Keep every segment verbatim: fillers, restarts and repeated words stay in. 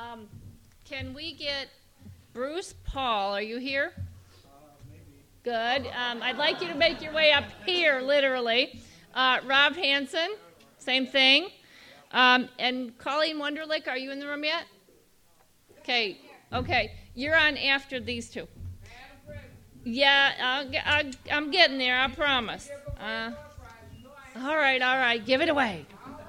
Um, can we get Bruce Paul? Are you here? Uh, maybe. Good. Um, I'd like you to make your way up here, literally. Uh, Rob Hansen, same thing. Um, and Colleen Wunderlich, are you in the room yet? Okay. Okay. You're on after these two. Yeah, I'll, I'll, I'm getting there, I promise. Uh, all right, all right. Give it away.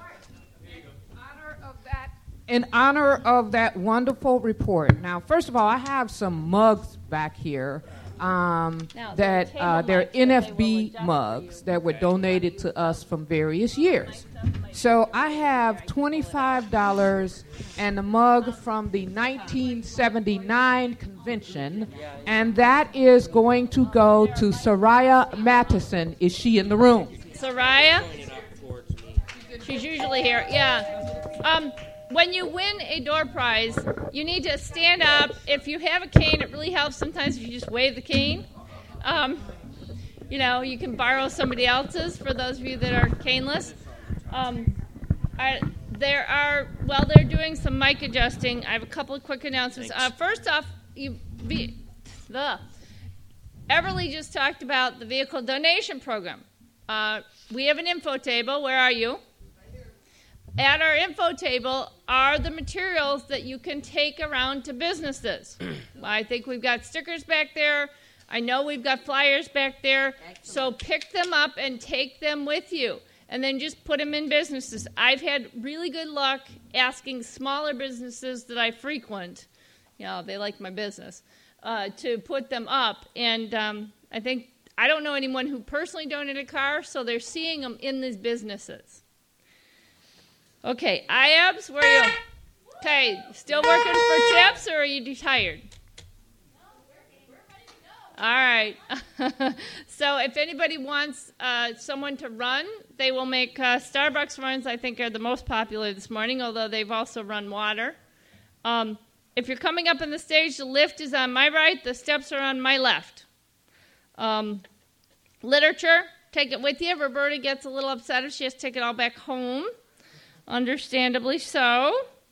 In honor of that wonderful report. Now, first of all, I have some mugs back here um, Now, that they're uh, table they're mugs, but they N will F B adjust for mugs you. that were donated to us from various years. So I have twenty-five dollars and a mug from the nineteen seventy-nine convention, and that is going to go to Soraya Mattison. Is she in the room? Soraya? She's usually here. Yeah. Um, when you win a door prize, you need to stand up. If you have a cane, it really helps sometimes if you just wave the cane. Um, you know, you can borrow somebody else's for those of you that are caneless. Um, I, there are, while they're doing some mic adjusting, I have a couple of quick announcements. Uh, first off, you, be, the, Everly just talked about the vehicle donation program. Uh, we have an info table. Where are you? At our info table are the materials that you can take around to businesses. I think we've got stickers back there. I know we've got flyers back there. So pick them up and take them with you. And then just put them in businesses. I've had really good luck asking smaller businesses that I frequent, you know, they like my business, uh, to put them up. And um, I think, I don't know anyone who personally donated a car, so they're seeing them in these businesses. Okay, I A B S, where are you? Okay, still working for tips, or are you tired? All right. So if anybody wants uh, someone to run, they will make uh, Starbucks runs, I think, are the most popular this morning, although they've also run water. Um, if you're coming up on the stage, the lift is on my right. The steps are on my left. Um, literature, take it with you. Roberta gets a little upset if she has to take it all back home. Understandably so.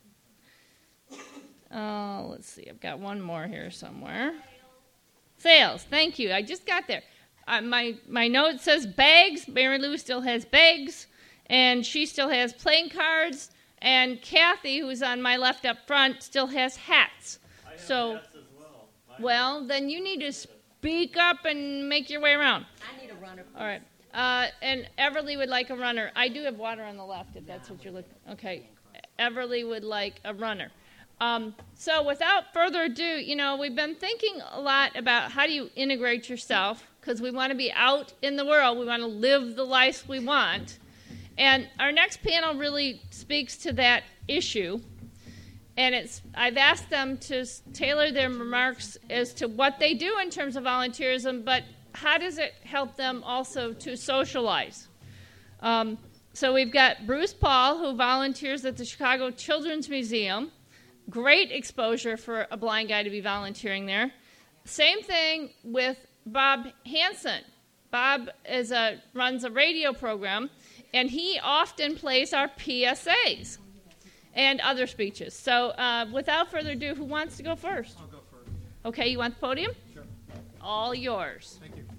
Uh, let's see. I've got one more here somewhere. Sales. Thank you. I just got there. Uh, my my note says bags. Mary Lou still has bags, and she still has playing cards. And Kathy, who's on my left up front, still has hats. I have so, hats as well. well, then you need to speak up and make your way around. I need a runner, please. All right. Uh, and Everly would like a runner. I do have water on the left, if that's what you're looking. Okay. Everly would like a runner. Um, so without further ado, you know, we've been thinking a lot about how do you integrate yourself, because we want to be out in the world. We want to live the life we want. And our next panel really speaks to that issue. And it's I've asked them to tailor their remarks as to what they do in terms of volunteerism, but how does it help them also to socialize? Um, so we've got Bruce Paul, who volunteers at the Chicago Children's Museum. Great exposure for a blind guy to be volunteering there. Same thing with Bob Hansen. Bob is a, runs a radio program, and he often plays our P S As and other speeches. So uh, without further ado, who wants to go first? I'll go first. Okay, you want the podium? Sure. All yours. Thank you.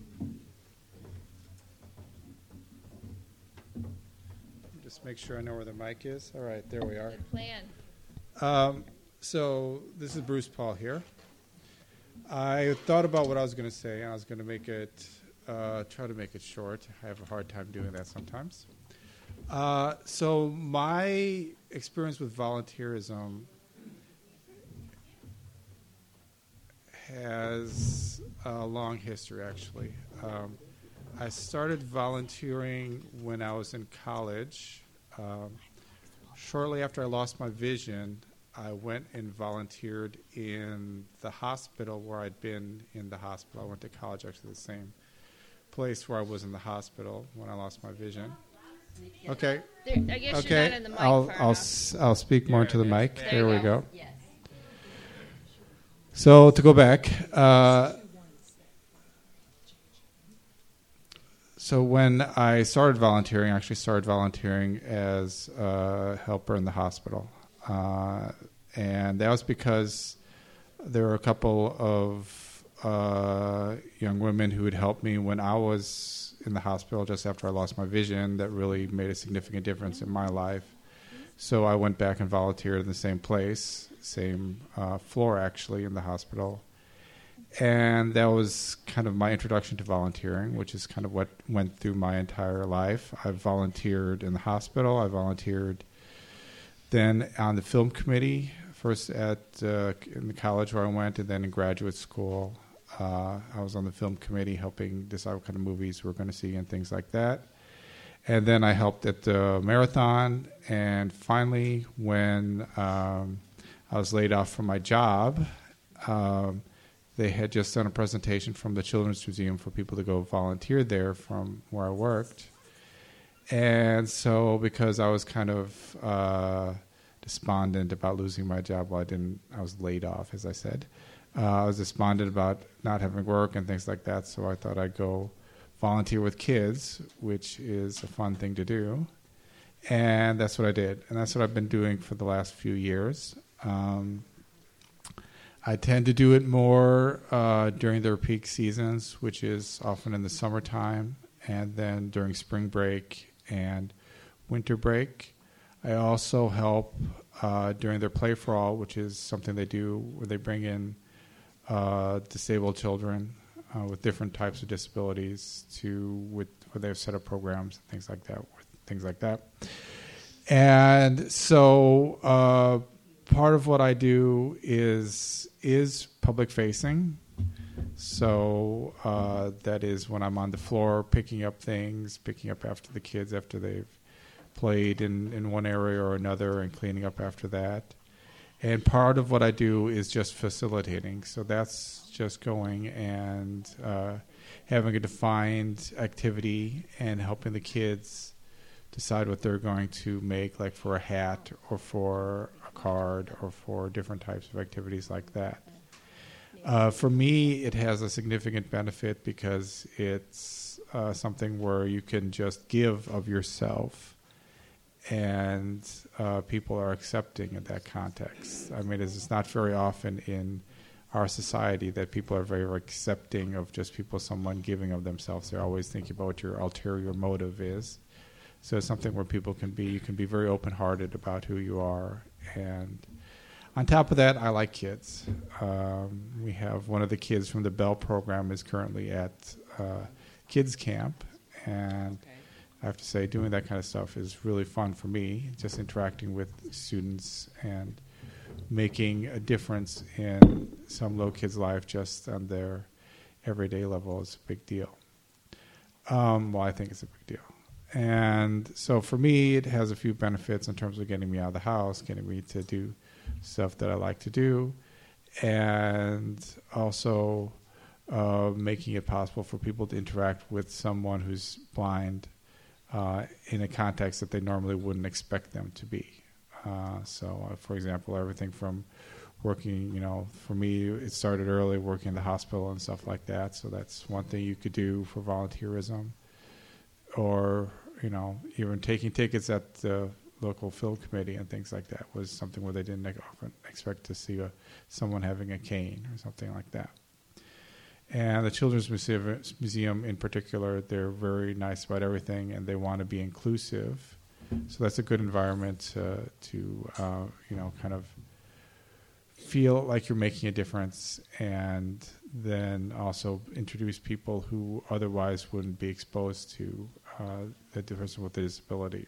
Just make sure I know where the mic is. All right, there we are. Good plan. Um, so this is Bruce Paul here. I thought about what I was going to say, and I was going to make it, uh, try to make it short. I have a hard time doing that sometimes. Uh, so my experience with volunteerism has a long history, actually. Um, I started volunteering when I was in college. Um, shortly after I lost my vision, I went and volunteered in the hospital where I'd been in the hospital. I went to college, actually, the same place where I was in the hospital when I lost my vision. Okay. There, I guess okay. you're not in the mic I'll far I'll enough. s- I'll speak more into the mic. There There, you we go. go. Yes. So to go back, uh, so when I started volunteering, I actually started volunteering as a helper in the hospital. Uh, And that was because there were a couple of uh, young women who had helped me when I was in the hospital just after I lost my vision that really made a significant difference in my life. So I went back and volunteered in the same place, same uh, floor actually in the hospital. And that was kind of my introduction to volunteering, which is kind of what went through my entire life. I volunteered in the hospital. I volunteered then on the film committee, first at uh, in the college where I went, and then in graduate school. Uh, I was on the film committee helping decide what kind of movies we're going to see and things like that. And then I helped at the marathon. And finally, when um, I was laid off from my job, um, they had just done a presentation from the Children's Museum for people to go volunteer there from where I worked. And so because I was kind of uh, despondent about losing my job, well, I didn't, I was laid off, as I said. Uh, I was despondent about not having work and things like that, so I thought I'd go volunteer with kids, which is a fun thing to do. And that's what I did. And that's what I've been doing for the last few years. Um, I tend to do it more uh, during their peak seasons, which is often in the summertime, and then during spring break and winter break. I also help uh, during their Play for All, which is something they do where they bring in uh, disabled children uh, with different types of disabilities to with where they have set up programs and things like that, things like that. And so uh, part of what I do is is public facing. So uh, that is when I'm on the floor picking up things, picking up after the kids after they've played in, in one area or another and cleaning up after that. And part of what I do is just facilitating. So that's just going and uh, having a defined activity and helping the kids decide what they're going to make, like for a hat or for a card or for different types of activities like that. Uh, for me, it has a significant benefit because it's uh, something where you can just give of yourself, and uh, people are accepting in that context. I mean, it's not very often in our society that people are very accepting of just people, someone giving of themselves. They're always thinking about what your ulterior motive is. So it's something where people can be, you can be very open-hearted about who you are. And on top of that, I like kids. Um, we have one of the kids from the Bell program is currently at uh, kids camp, and okay. I have to say doing that kind of stuff is really fun for me, just interacting with students and making a difference in some little kid's life just on their everyday level is a big deal. Um, well, I think it's a big deal. And so for me, it has a few benefits in terms of getting me out of the house, getting me to do stuff that I like to do, and also uh, making it possible for people to interact with someone who's blind uh, in a context that they normally wouldn't expect them to be. Uh, so, uh, for example, everything from working, you know, for me, it started early working in the hospital and stuff like that. So that's one thing you could do for volunteerism. Or, you know, even taking tickets at the local film committee and things like that was something where they didn't often expect to see a, someone having a cane or something like that. And the Children's Museum, Museum in particular, they're very nice about everything, and they want to be inclusive. So that's a good environment uh, to, uh, you know, kind of feel like you're making a difference, and then also introduce people who otherwise wouldn't be exposed to uh, the person with a disability.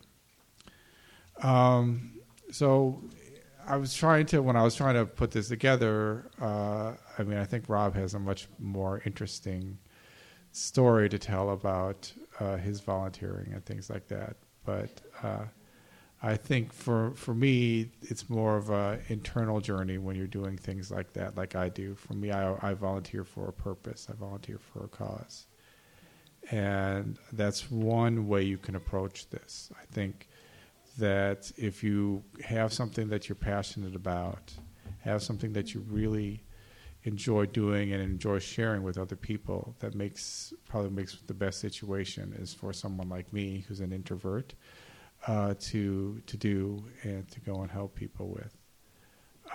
Um, so I was trying to, when I was trying to put this together, uh, I mean, I think Rob has a much more interesting story to tell about uh, his volunteering and things like that. But uh, I think for for me, it's more of an internal journey when you're doing things like that, like I do. For me, I, I volunteer for a purpose. I volunteer for a cause. And that's one way you can approach this. I think that if you have something that you're passionate about, have something that you really enjoy doing and enjoy sharing with other people, that makes probably makes the best situation is for someone like me, who's an introvert, uh, to to do and to go and help people with.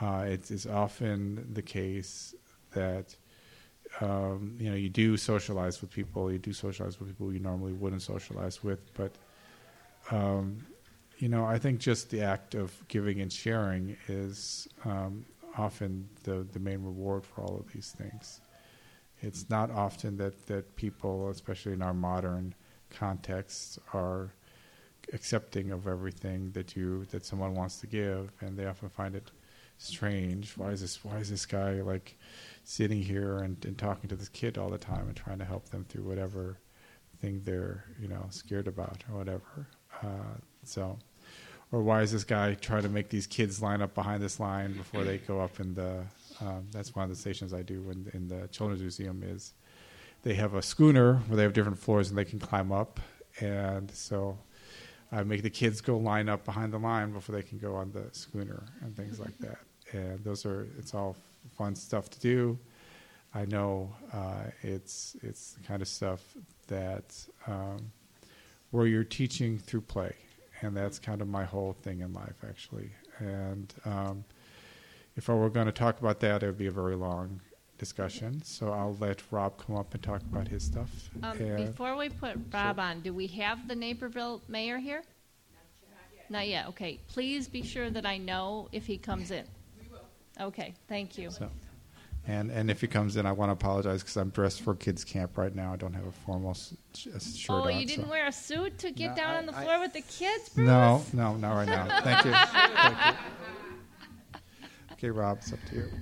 uh, it's, it's often the case that um, you know you do socialize with people, you do socialize with people you normally wouldn't socialize with, but um, you know I think just the act of giving and sharing is um, often the the main reward for all of these things. It's not often that, that people, especially in our modern contexts, are accepting of everything that you that someone wants to give, and they often find it strange. Why is this? Why is this guy like sitting here and, and talking to this kid all the time and trying to help them through whatever thing they're you know scared about or whatever? Uh, so, or why is this guy trying to make these kids line up behind this line before they go up in the? Um, that's one of the stations I do in, in the Children's Museum. Is they have a schooner where they have different floors and they can climb up, and so I make the kids go line up behind the line before they can go on the schooner and things like that. And those are it's all fun stuff to do. I know uh, it's it's the kind of stuff that um, where you're teaching through play, and that's kind of my whole thing in life actually. And um, if I were going to talk about that, it would be a very long discussion. So I'll let Rob come up and talk about his stuff. Um, before we put Rob sure. on, do we have the Naperville mayor here? Not yet. Not yet. Okay. Please be sure that I know if he comes in. We will. Okay. Thank you. So, and and if he comes in, I want to apologize because I'm dressed for kids camp right now. I don't have a formal s- shirt oh, on. you didn't so. wear a suit to get no, down I, on the I, floor with the kids, Bruce? No, no, not right now. Thank you. Thank you. Okay, Rob, it's up to you.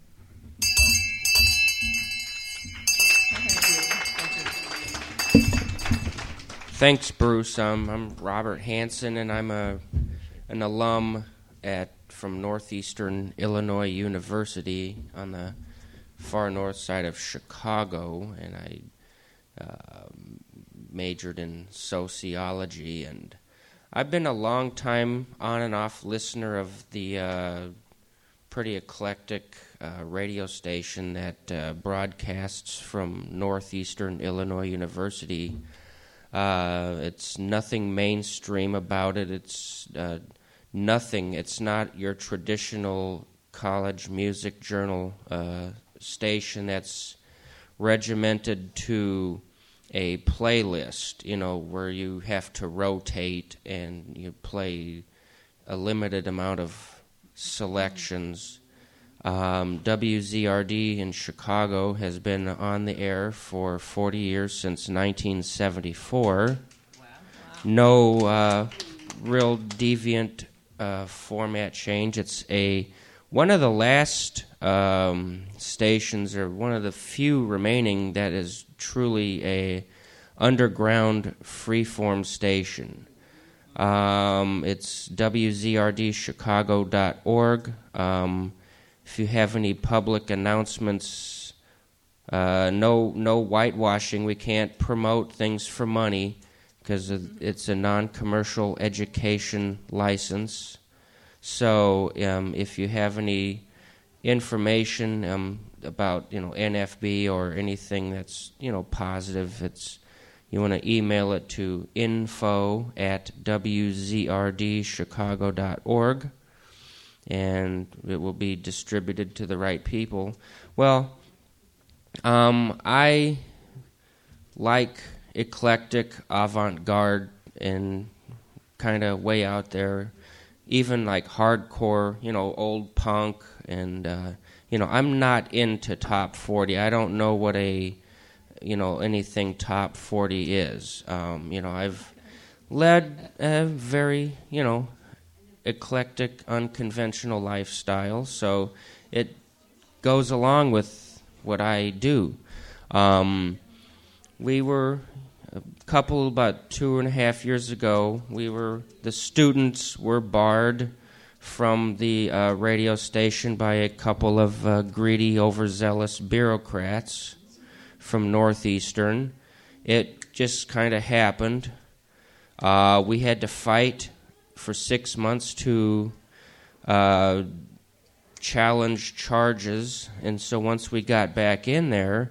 Thanks, Bruce. Um, I'm Robert Hansen, and I'm a an alum at from Northeastern Illinois University on the far north side of Chicago, and I uh, majored in sociology. And I've been a long time on and off listener of the uh, pretty eclectic uh, radio station that uh, broadcasts from Northeastern Illinois University. Uh, it's nothing mainstream about it. It's uh, nothing. It's not your traditional college music journal uh, station that's regimented to a playlist, you know, where you have to rotate and you play a limited amount of selections. Um, W Z R D in Chicago has been on the air for forty years, since nineteen seventy-four. Wow. Wow. No uh, real deviant uh, format change. It's a one of the last um, stations, or one of the few remaining, that is truly a underground freeform station. Um, it's W Z R D chicago dot org. Um, if you have any public announcements, uh, no no whitewashing. We can't promote things for money because it's a non-commercial education license. So um, if you have any information um, about you know N F B or anything that's you know positive, it's you want to email it to info at w z r d chicago dot org, and it will be distributed to the right people. Well, um, I like eclectic, avant-garde, and kind of way out there, even like hardcore, you know, old punk, and, uh, you know, I'm not into top forty. I don't know what a you know, anything top forty is. Um, you know, I've led a very, you know, eclectic, unconventional lifestyle, so it goes along with what I do. Um, we were a couple, about two and a half years ago, we were, the students were barred from the uh, radio station by a couple of uh, greedy, overzealous bureaucrats from Northeastern. It just kind of happened. Uh, we had to fight for six months to uh, challenge charges, and so once we got back in there,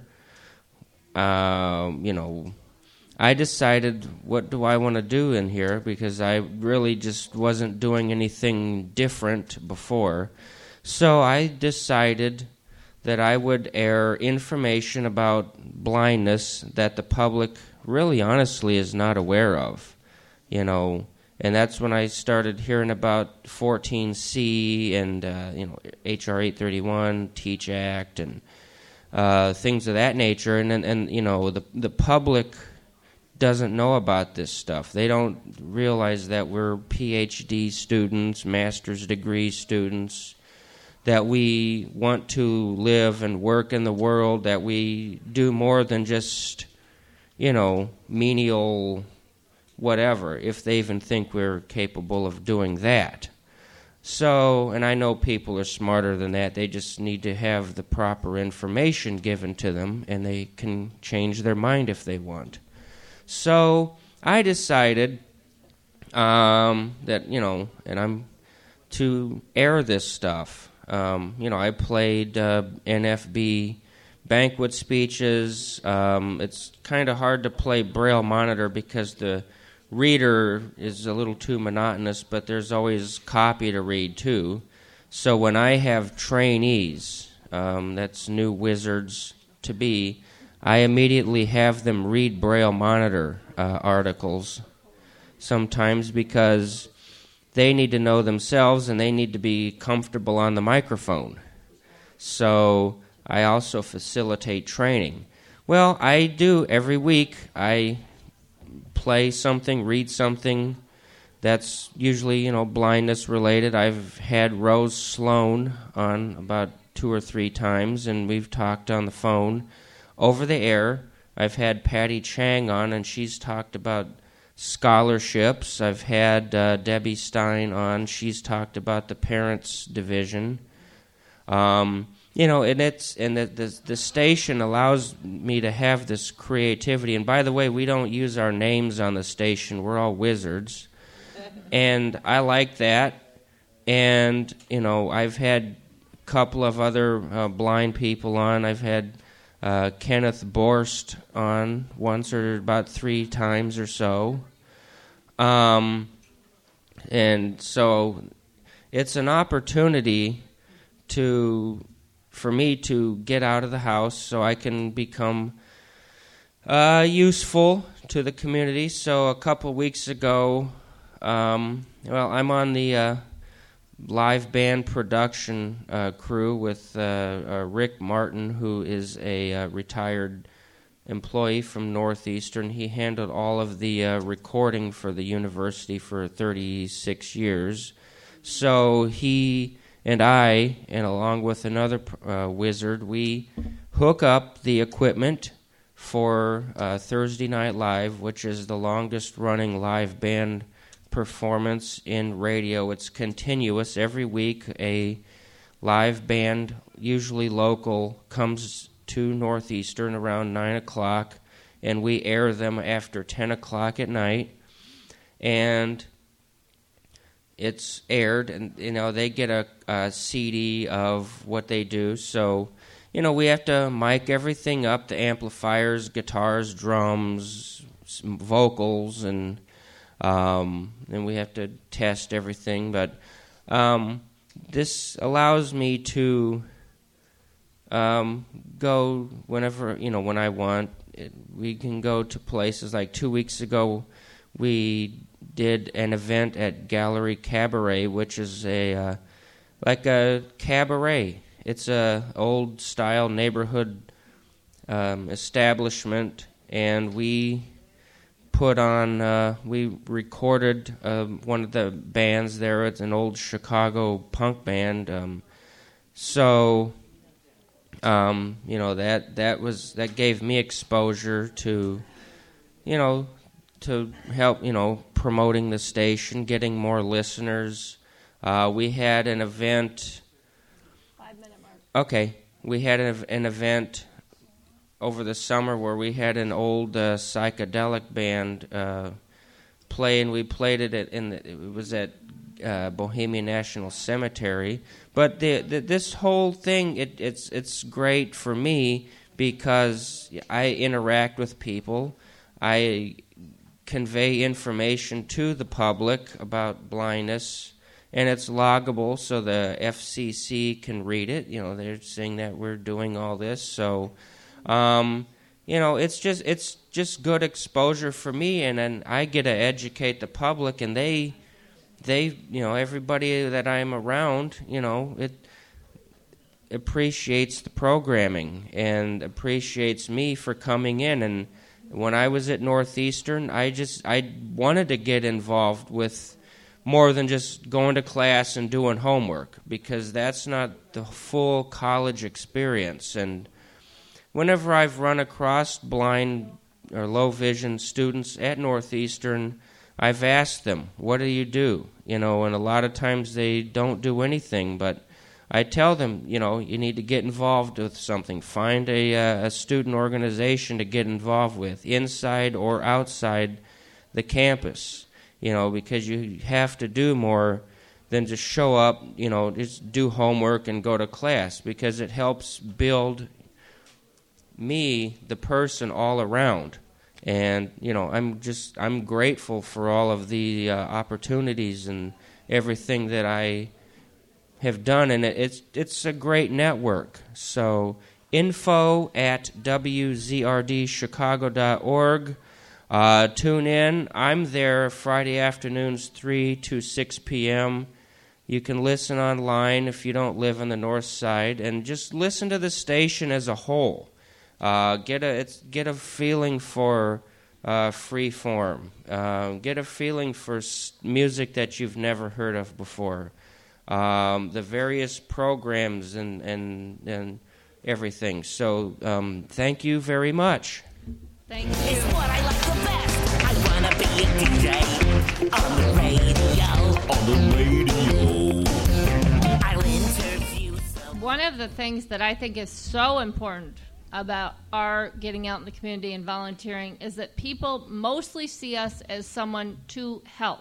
uh, you know, I decided, what do I want to do in here, because I really just wasn't doing anything different before. So I decided that I would air information about blindness that the public really honestly is not aware of, you know, and that's when I started hearing about fourteen C and, uh, you know, H R eight thirty-one, TEACH Act, and uh, things of that nature, and, and, and you know, the, the public doesn't know about this stuff. They don't realize that we're P H D students, master's degree students, that we want to live and work in the world, that we do more than just, you know, menial whatever, if they even think we're capable of doing that. So, and I know people are smarter than that. They just need to have the proper information given to them, and they can change their mind if they want. So I decided um, that, you know, and I'm to air this stuff. Um, you know, I played uh, N F B banquet speeches. Um, it's kind of hard to play Braille monitor because the reader is a little too monotonous, but there's always copy to read too. So when I have trainees, um, that's new wizards to be, I immediately have them read Braille monitor uh, articles sometimes because they need to know themselves and they need to be comfortable on the microphone. So I also facilitate training. Well, I do every week. I play something, read something that's usually, you know, blindness related. I've had Rose Sloan on about two or three times, and we've talked on the phone. Over the air, I've had Patty Chang on, and she's talked about scholarships. I've had uh, Debbie Stein on. She's talked about the Parents Division. Um, you know, and it's and the, the the station allows me to have this creativity. And by the way, we don't use our names on the station. We're all wizards, and I like that. And you know, I've had a couple of other uh, blind people on. I've had Uh, Kenneth Borst on once or about three times or so. Um, and so it's an opportunity to for me to get out of the house so I can become uh, useful to the community. So a couple weeks ago, um, well, I'm on the uh, live band production uh, crew with uh, uh, Rick Martin, who is a uh, retired employee from Northeastern. He handled all of the uh, recording for the university for thirty-six years. So he and I, and along with another uh, wizard, we hook up the equipment for uh, Thursday Night Live, which is the longest running live band performance in radio. It's continuous. Every week a live band, usually local, comes to Northeastern around nine o'clock, and we air them after ten o'clock at night. And it's aired, and you know they get a, a C D of what they do. So you know we have to mic everything up: the amplifiers, guitars, drums, vocals, and Um, and we have to test everything, but um, this allows me to um, go whenever, you know, when I want. It, we can go to places like two weeks ago we did an event at Gallery Cabaret, which is a uh, like a cabaret. It's a old style neighborhood um, establishment, and we put on, uh, we recorded uh, one of the bands there. It's an old Chicago punk band. Um, so, um, you know, that that was that gave me exposure to, you know, to help, you know, promoting the station, getting more listeners. Uh, we had an event. Five minute mark. Okay, we had an, an event over the summer where we had an old uh, psychedelic band uh, play, and we played it at, in the, it was at uh, Bohemian National Cemetery. But the, the, this whole thing, it, it's it's great for me because I interact with people. I convey information to the public about blindness, and it's loggable so the F C C can read it. You know, they're saying that we're doing all this. So, um, you know, it's just it's just good exposure for me, and then I get to educate the public, and they, they, you know, everybody that I'm around, you know, it appreciates the programming and appreciates me for coming in. And when I was at Northeastern, I just I wanted to get involved with more than just going to class and doing homework, because that's not the full college experience. And whenever I've run across blind or low vision students at Northeastern, I've asked them, what do you do? You know, and a lot of times they don't do anything, but I tell them, you know, you need to get involved with something. Find a, uh, a student organization to get involved with, inside or outside the campus, you know, because you have to do more than just show up, you know, just do homework and go to class, because it helps build me, the person, all around. And, you know, I'm just, I'm grateful for all of the uh, opportunities and everything that I have done, and it's it's a great network. So info at w z r d chicago dot org. Uh, tune in. I'm there Friday afternoons, three to six p.m. You can listen online if you don't live on the north side, and just listen to the station as a whole. Uh, get a it's, get a feeling for uh, free form. Uh, get a feeling for s- music that you've never heard of before. Um, the various programs and, and and everything. So um, thank you very much. Thank you. It's what I like the best. I wanna be a D J on the radio. On the radio. I'll interview some. One of the things that I think is so important about our getting out in the community and volunteering is that people mostly see us as someone to help.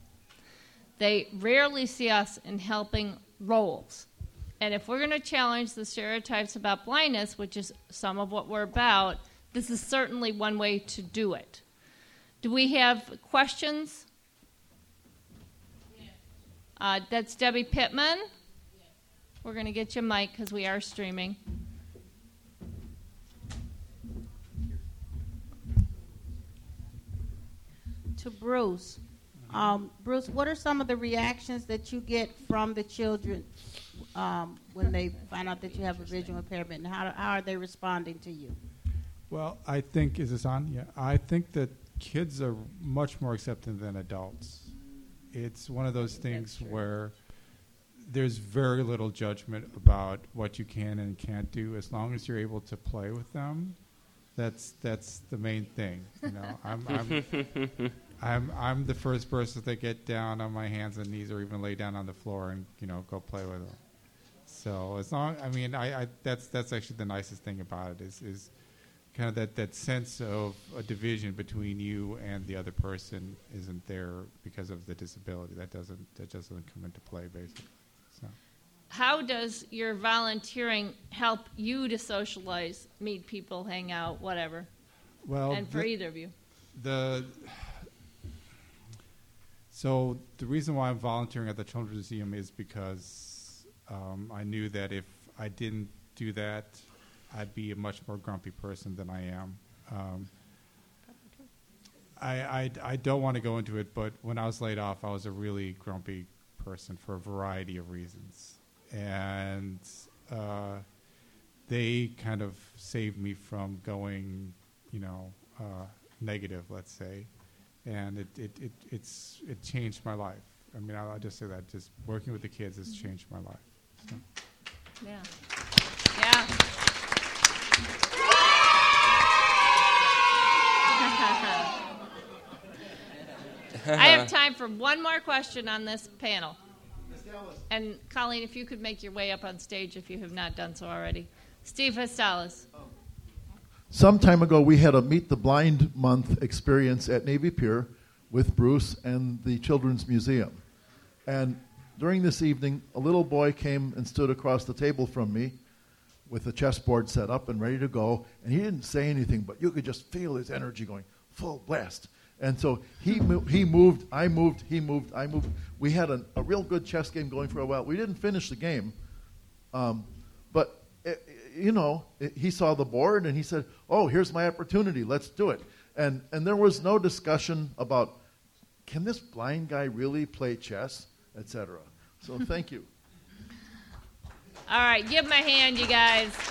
They rarely see us in helping roles. And if we're going to challenge the stereotypes about blindness, which is some of what we're about, this is certainly one way to do it. Do we have questions? Uh, that's Debbie Pittman. We're going to get you a mic because we are streaming. To Bruce. Um, Bruce, what are some of the reactions that you get from the children um, when they find out that you have a visual impairment, and how, how are they responding to you? Well, I think, is this on? Yeah. I think that kids are much more accepting than adults. It's one of those things where there's very little judgment about what you can and can't do, as long as you're able to play with them. That's that's the main thing. You know, I'm I'm, I'm I'm the first person to get down on my hands and knees, or even lay down on the floor and, you know, go play with them. So as long, I mean, I, I that's that's actually the nicest thing about it is is kind of that, that sense of a division between you and the other person isn't there because of the disability. That doesn't that doesn't come into play, basically. So. How does your volunteering help you to socialize, meet people, hang out, whatever? Well, and for the, either of you. The so the reason why I'm volunteering at the Children's Museum is because um, I knew that if I didn't do that, I'd be a much more grumpy person than I am. Um, I, I I don't want to go into it, but when I was laid off, I was a really grumpy person for a variety of reasons. And uh, they kind of saved me from going, you know, uh, negative, let's say. And it, it, it, it's, it changed my life. I mean, I'll, I'll just say that. Just working with the kids has changed my life. So. Yeah. Yeah. I have time for one more question on this panel. And Colleen, if you could make your way up on stage if you have not done so already. Steve Vestalis. Some time ago, we had a Meet the Blind Month experience at Navy Pier with Bruce and the Children's Museum. And during this evening, a little boy came and stood across the table from me with a chessboard set up and ready to go. And he didn't say anything, but you could just feel his energy going full blast. And so he mo- he moved, I moved, he moved, I moved. We had a, a real good chess game going for a while. We didn't finish the game, um, but it, you know, it, he saw the board and he said, "Oh, here's my opportunity. Let's do it." And and there was no discussion about, can this blind guy really play chess, et cetera. So thank you. All right, give him a hand, you guys.